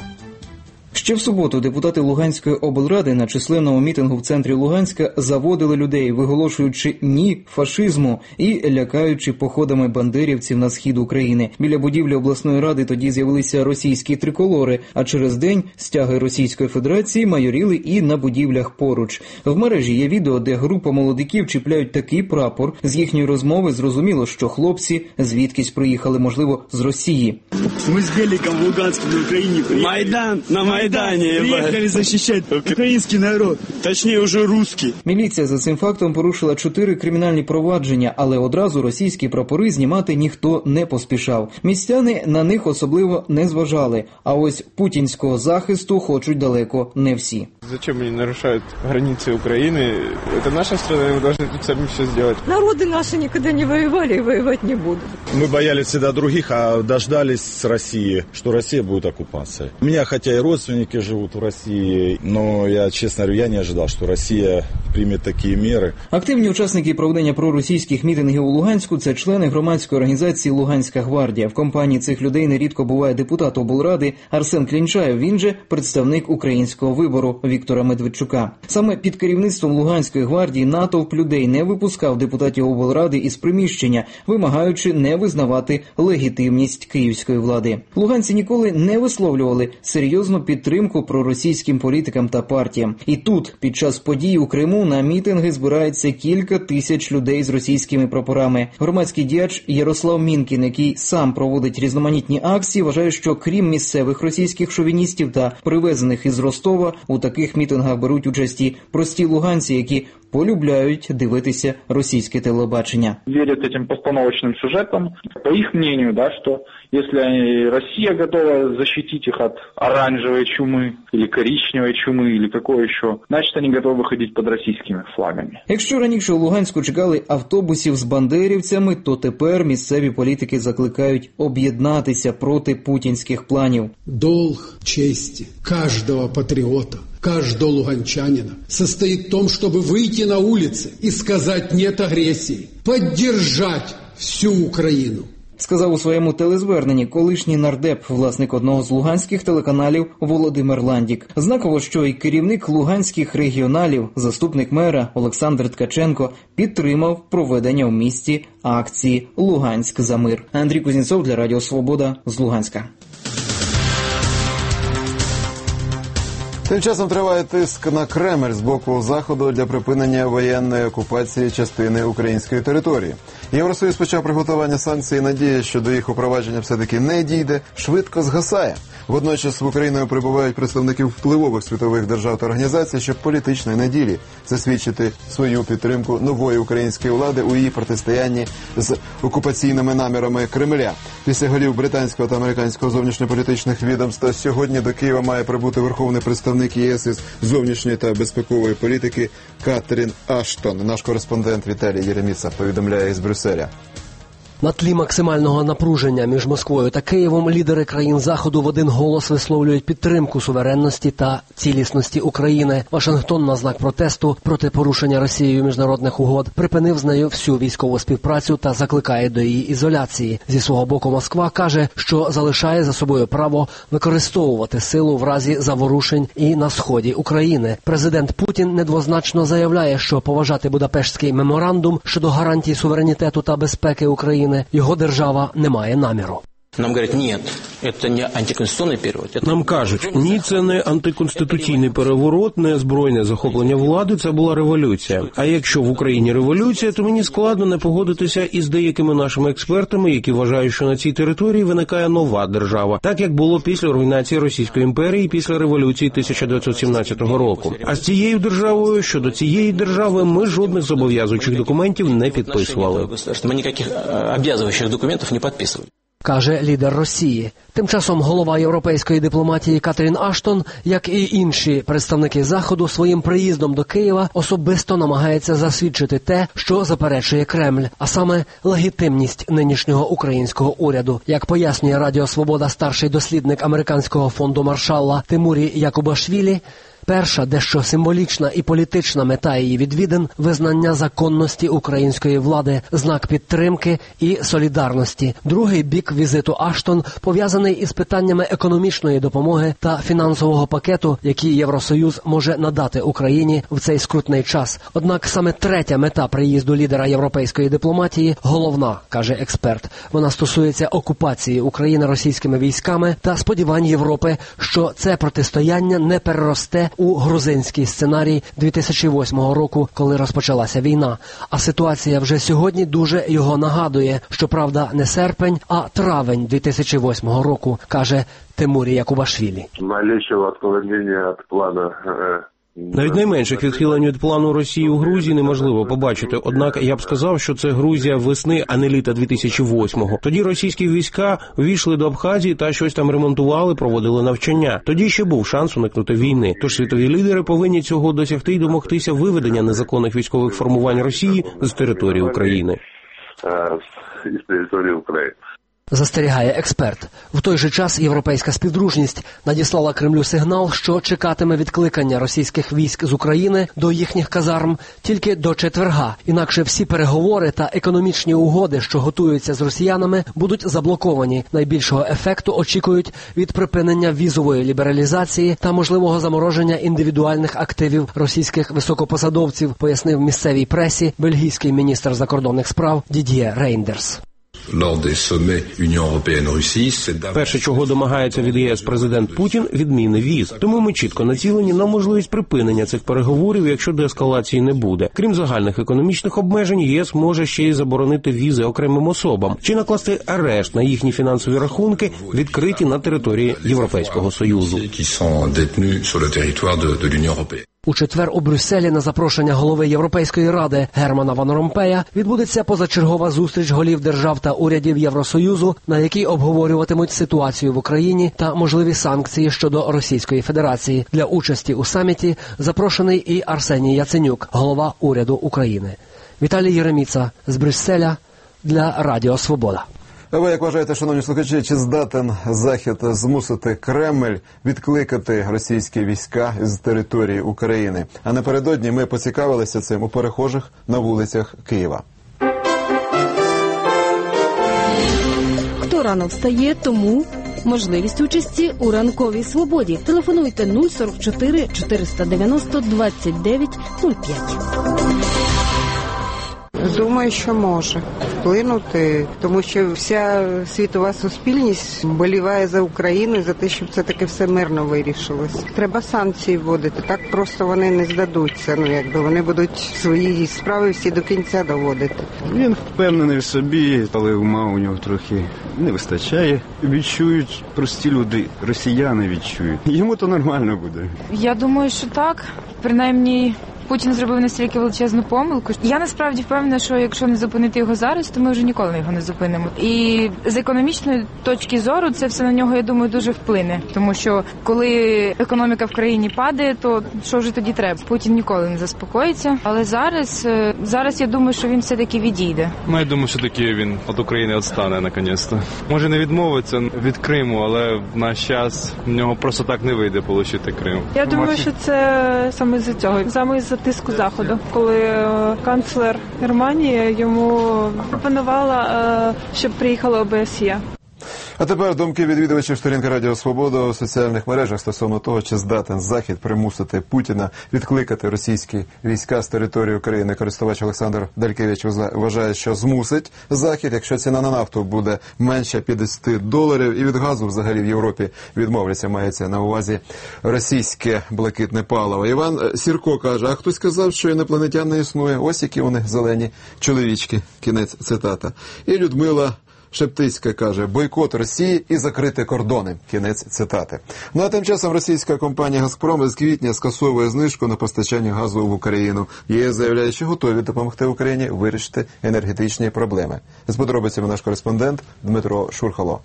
Ще в суботу депутати Луганської облради на численному мітингу в центрі Луганська заводили людей, виголошуючи «ні» фашизму і лякаючи походами бандерівців на схід України. Біля будівлі обласної ради тоді з'явилися російські триколори, а через день стяги Російської Федерації майоріли і на будівлях поруч. В мережі є відео, де група молодиків чіпляють такий прапор. З їхньої розмови зрозуміло, що хлопці звідкись приїхали, можливо, з Росії. Ми з Беликом в Луганську на Україні приїхали. Майдан на Майдан. Приехали защищать український народ, точніше уже русский. Міліція за цим фактом порушила чотири кримінальні провадження, але одразу російські прапори знімати ніхто не поспішав. Містяни на них особливо не зважали, а ось путінського захисту хочуть далеко не всі. Зачем они нарушают границы Украины? Это наша страна, мы должны тут сами все сделать. Народы наши никогда не воевали и воевать не будут. Мы боялись всегда других, а дождались с России, что Россия будет оккупацией. У меня, хотя и родственники живут в России, но я, честно говорю, я не ожидал, что Россия примет такие меры. Активні учасники проведення проросійських мітингів у Луганську – це члени громадської організації «Луганська гвардія». В компанії цих людей нерідко буває депутат облради Арсен Клінчаєв, він же представник українського вибору Віктора Медведчука. Саме під керівництвом Луганської гвардії натовп людей не випускав депутатів облради із приміщення, вимагаючи не визнавати легітимність київської влади. Луганці ніколи не висловлювали серйозну підтримку проросійським політикам та партіям. І тут, під час подій у Криму, на мітинги збирається кілька тисяч людей з російськими прапорами. Громадський діяч Ярослав Мінкін, який сам проводить різноманітні акції, вважає, що крім місцевих російських шовіністів та привезених із Ростова, у таких мітингах беруть участь і прості луганці, які полюбляють дивитися російське телебачення. Вірять цим постановочним сюжетам. По їх мнению, да, що якщо Росія готова захистити їх від оранжевої чуми, або коричневої чуми, або якої ще, значить вони готові виходити під російськими флагами. Якщо раніше у Луганську чекали автобусів з бандерівцями, то тепер місцеві політики закликають об'єднатися проти путінських планів. Долг честі кожного патріота, каждого луганчанина состоит в том, чтобы выйти на улицы и сказать «нет» агрессии, поддержать всю Украину. Сказав у своєму телезверненні колишній нардеп, власник одного з луганських телеканалів Володимир Ландік. Знаково, що і керівник луганських регіоналів, заступник мера Олександр Ткаченко, підтримав проведення в місті акції «Луганськ за мир». Андрій Кузнєцов для Радіо Свобода з Луганська. Тим часом триває тиск на Кремль з боку Заходу для припинення воєнної окупації частини української території. Євросоюз почав приготування санкцій і надія, що до їх упровадження все-таки не дійде, швидко згасає. Водночас в Україну прибувають представники впливових світових держав та організацій, щоб політичної неділі засвідчити свою підтримку нової української влади у її протистоянні з окупаційними намірами Кремля. Після голів британського та американського зовнішньополітичних відомств сьогодні до Києва має прибути верховний представник ЄС із зовнішньої та безпекової політики Катрін Аштон. Наш кореспондент Віталій Єреміца повідомляє із Брюсселя. На тлі максимального напруження між Москвою та Києвом лідери країн Заходу в один голос висловлюють підтримку суверенності та цілісності України. Вашингтон на знак протесту проти порушення Росією міжнародних угод припинив з нею всю військову співпрацю та закликає до її ізоляції. Зі свого боку Москва каже, що залишає за собою право використовувати силу в разі заворушень і на сході України. Президент Путін недвозначно заявляє, що поважати Будапештський меморандум щодо гарантій суверенітету та безпеки України його держава не має наміру. Нам говорять, ні, це не антиконституційний переворот. Нам кажуть, ні, це не антиконституційний переворот, не збройне захоплення влади, це була революція. А якщо в Україні революція, то мені складно не погодитися із деякими нашими експертами, які вважають, що на цій території виникає нова держава, так як було після руйнації Російської імперії після революції тисяча дев'ятсот сімнадцятого року. А з цією державою, щодо цієї держави, ми жодних зобов'язуючих документів не підписували. Ми ніяких обов'язуючих документів не підписували. Каже лідер Росії. Тим часом голова європейської дипломатії Катрін Аштон, як і інші представники Заходу, своїм приїздом до Києва особисто намагається засвідчити те, що заперечує Кремль, а саме легітимність нинішнього українського уряду. Як пояснює Радіо Свобода старший дослідник американського фонду Маршалла Тимурі Якубашвілі, перша, дещо символічна і політична мета її відвідин – визнання законності української влади, знак підтримки і солідарності. Другий бік візиту Аштон пов'язаний із питаннями економічної допомоги та фінансового пакету, який Євросоюз може надати Україні в цей скрутний час. Однак саме третя мета приїзду лідера європейської дипломатії – головна, каже експерт. Вона стосується окупації України російськими військами та сподівань Європи, що це протистояння не переросте у грузинський сценарій дві тисячі восьмого року, коли розпочалася війна. А ситуація вже сьогодні дуже його нагадує. Щоправда, не серпень, а травень дві тисячі восьмого року, каже Тимурі Якубашвілі. Малейшого відклонення від плану Навіть найменших відхилень від плану Росії у Грузії неможливо побачити. Однак я б сказав, що це Грузія весни, а не літа дві тисячі восьмого. Тоді російські війська увійшли до Абхазії та щось там ремонтували, проводили навчання. Тоді ще був шанс уникнути війни. Тож світові лідери повинні цього досягти і домогтися виведення незаконних військових формувань Росії з території України. З території України. Застерігає експерт. В той же час європейська співдружність надіслала Кремлю сигнал, що чекатиме відкликання російських військ з України до їхніх казарм тільки до четверга. Інакше всі переговори та економічні угоди, що готуються з росіянами, будуть заблоковані. Найбільшого ефекту очікують від припинення візової лібералізації та можливого замороження індивідуальних активів російських високопосадовців, пояснив місцевій пресі бельгійський міністр закордонних справ Дід'є Рейндерс. Перше, чого домагається від ЄС президент Путін – відміни віз. Тому ми чітко націлені на можливість припинення цих переговорів, якщо деескалації не буде. Крім загальних економічних обмежень, єс може ще й заборонити візи окремим особам чи накласти арешт на їхні фінансові рахунки, відкриті на території Європейського Союзу. У четвер у Брюсселі на запрошення голови Європейської ради Германа Ван Ромпея відбудеться позачергова зустріч голів держав та урядів Євросоюзу, на якій обговорюватимуть ситуацію в Україні та можливі санкції щодо Російської Федерації. Для участі у саміті запрошений і Арсеній Яценюк, голова уряду України. Віталій Єреміца з Брюсселя для Радіо Свобода. А ви як вважаєте, шановні слухачі, чи здатен Захід змусити Кремль відкликати російські війська з території України? А напередодні ми поцікавилися цим у перехожих на вулицях Києва. Хто рано встає, тому можливість участі у ранковій свободі. Телефонуйте нуль сорок чотири чотириста дев'яносто двадцять дев'ять нуль п'ять. Думаю, що може вплинути, тому що вся світова суспільність боліває за Україну, за те, щоб це таки все мирно вирішилось. Треба санкції вводити, так просто вони не здадуться, ну якби вони будуть свої справи всі до кінця доводити. Він впевнений в собі, але ума у нього трохи не вистачає. Відчують прості люди, росіяни відчують. Йому то нормально буде. Я думаю, що так. Принаймні Путін зробив настільки величезну помилку. Я насправді впевнена, що якщо не зупинити його зараз, то ми вже ніколи його не зупинимо. І з економічної точки зору це все на нього, я думаю, дуже вплине. Тому що коли економіка в країні падає, то що вже тоді треба? Путін ніколи не заспокоїться. Але зараз, зараз я думаю, що він все-таки відійде. Ну, я думаю, що таки він від України відстане, наконець-то. Може не відмовиться від Криму, але в наш час в нього просто так не вийде отримати Крим. Я думаю, що це саме з-за цього, саме з-за тиску Заходу, коли канцлер Германії йому пропонувала, щоб приїхала О Б С Є. А тепер думки відвідувачів сторінки Радіо Свобода у соціальних мережах стосовно того, чи здатен Захід примусити Путіна відкликати російські війська з території України. Користувач Олександр Далькевич вважає, що змусить Захід, якщо ціна на нафту буде менше п'ятдесят доларів, і від газу взагалі в Європі відмовляться, мається на увазі російське блакитне паливо. Іван Сірко каже, а хтось сказав, що інопланетян не існує. Ось які вони зелені чоловічки. Кінець цитата. І Людмила Шептицька каже, бойкот Росії і закрити кордони. Кінець цитати. Ну а тим часом російська компанія «Газпром» з квітня скасовує знижку на постачання газу в Україну. ЄС заявляє, що готові допомогти Україні вирішити енергетичні проблеми. З подробицями наш кореспондент Дмитро Шурхало.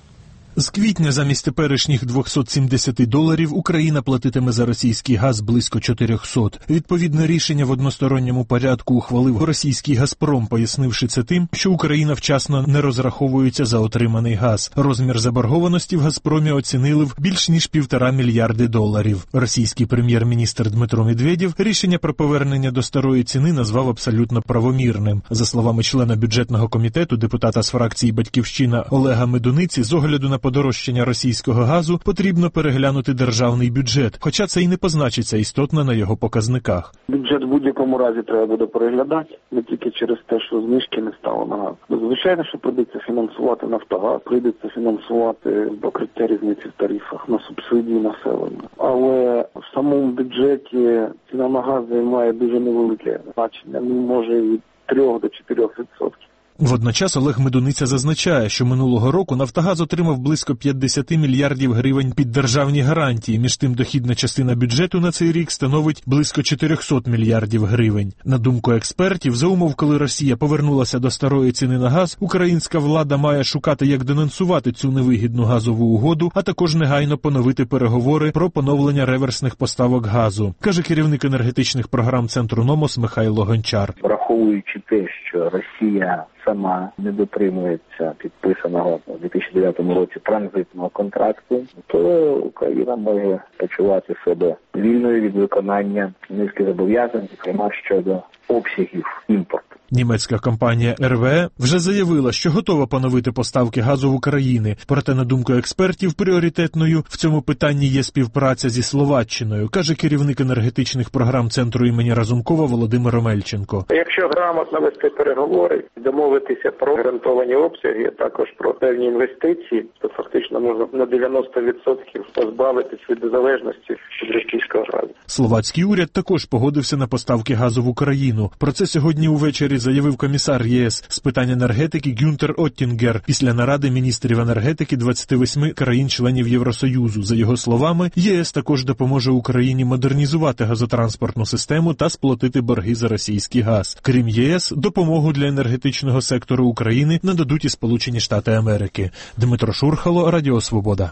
З квітня замість теперішніх двохсот сімдесят доларів Україна платитиме за російський газ близько чотирьохсот. Відповідне рішення в односторонньому порядку ухвалив російський «Газпром», пояснивши це тим, що Україна вчасно не розраховується за отриманий газ. Розмір заборгованості в «Газпромі» оцінили в більш ніж півтора мільярди доларів. Російський прем'єр-міністр Дмитро Медведєв рішення про повернення до старої ціни назвав абсолютно правомірним. За словами члена бюджетного комітету, депутата з фракції «Батьківщина» Олега Медуниці, з огляду на подорожчання російського газу потрібно переглянути державний бюджет, хоча це і не позначиться істотно на його показниках. Бюджет в будь-якому разі треба буде переглядати, не тільки через те, що знижки не стало на газ. Звичайно, що прийдеться фінансувати «Нафтогаз», прийдеться фінансувати покриття різниці в тарифах на субсидії населення. Але в самому бюджеті ціна на газ займає дуже невелике значення, ну, може від трьох до чотирьох відсотків. Водночас Олег Медуниця зазначає, що минулого року «Нафтогаз» отримав близько п'ятдесят мільярдів гривень під державні гарантії, між тим дохідна частина бюджету на цей рік становить близько чотириста мільярдів гривень. На думку експертів, за умов, коли Росія повернулася до старої ціни на газ, українська влада має шукати, як денонсувати цю невигідну газову угоду, а також негайно поновити переговори про поновлення реверсних поставок газу, каже керівник енергетичних програм Центру Номос Михайло Гончар. Враховуючи те, що Росія сама не дотримується підписаного у дві тисячі дев'ятому році транзитного контракту, то Україна може почувати себе вільною від виконання низки зобов'язань, зокрема щодо обсягів імпорту. Німецька компанія ер ве е вже заявила, що готова поновити поставки газу в Україну. Проте, на думку експертів, пріоритетною в цьому питанні є співпраця зі Словаччиною, каже керівник енергетичних програм Центру імені Разумкова Володимир Омельченко. Якщо грамотно вести переговори, домовитися про гарантовані обсяги, а також про певні інвестиції, то фактично можна на дев'яносто відсотків позбавитись від залежності від російського газу. Словацький уряд також погодився на поставки газу в Україну. Про це сьогодні увечері заявив комісар ЄС з питань енергетики Гюнтер Оттінгер після наради міністрів енергетики двадцяти восьми країн-членів Євросоюзу. За його словами, ЄС також допоможе Україні модернізувати газотранспортну систему та сплатити борги за російський газ. Крім ЄС, допомогу для енергетичного сектору України нададуть і Сполучені Штати Америки. Дмитро Шурхало, Радіо Свобода.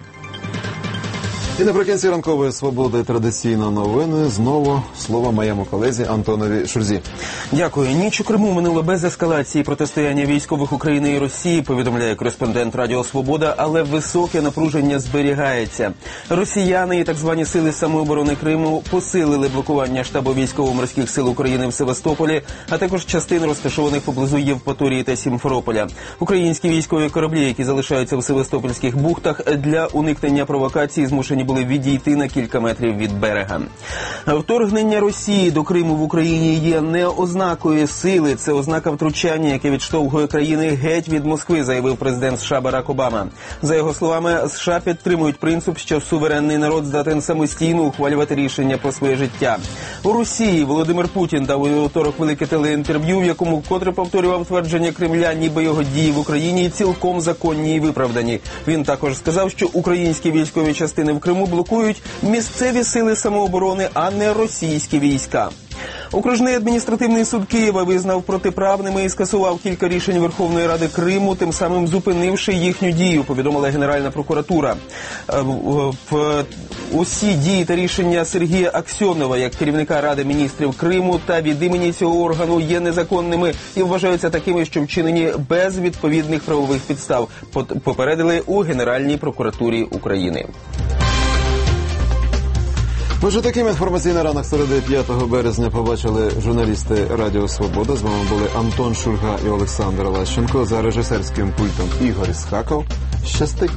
І наприкінці ранкової «Свободи» традиційно новини. Знову слово моєму колезі Антонові Шурзі. Дякую. Ніч у Криму минула без ескалації протистояння військових України і Росії, повідомляє кореспондент Радіо Свобода, але високе напруження зберігається. Росіяни і так звані сили самооборони Криму посилили блокування штабу військово-морських сил України в Севастополі, а також частин розташованих поблизу Євпаторії та Сімферополя. Українські військові кораблі, які залишаються в севастопольських бухтах, для уникнення провокацій змушені були відійти на кілька метрів від берега. Вторгнення Росії до Криму в Україні є не ознакою сили, це ознака втручання, яке відштовхує країни геть від Москви, заявив президент США Барак Обама. За його словами, США підтримують принцип, що суверенний народ здатен самостійно ухвалювати рішення про своє життя. У Росії Володимир Путін дав у вівторок велике телеінтерв'ю, в якому вкотре повторював твердження Кремля, ніби його дії в Україні цілком законні і виправдані. Він також сказав, що українські військові частини в Криму Криму блокують місцеві сили самооборони, а не російські війська. Окружний адміністративний суд Києва визнав протиправними і скасував кілька рішень Верховної Ради Криму, тим самим зупинивши їхню дію, повідомила Генеральна прокуратура. В усі дії та рішення Сергія Аксьонова як керівника Ради міністрів Криму та від імені цього органу є незаконними і вважаються такими, що вчинені без відповідних правових підстав, попередили у Генеральній прокуратурі України. Отже, таким інформаційний ранок середи п'ятого березня побачили журналісти Радіо Свобода. З вами були Антон Шульга і Олександр Лащенко. За режисерським пультом Ігор Ісхаков. Щастить!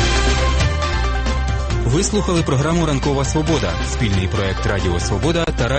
Ви слухали програму «Ранкова Свобода» – спільний проект Радіо Свобода та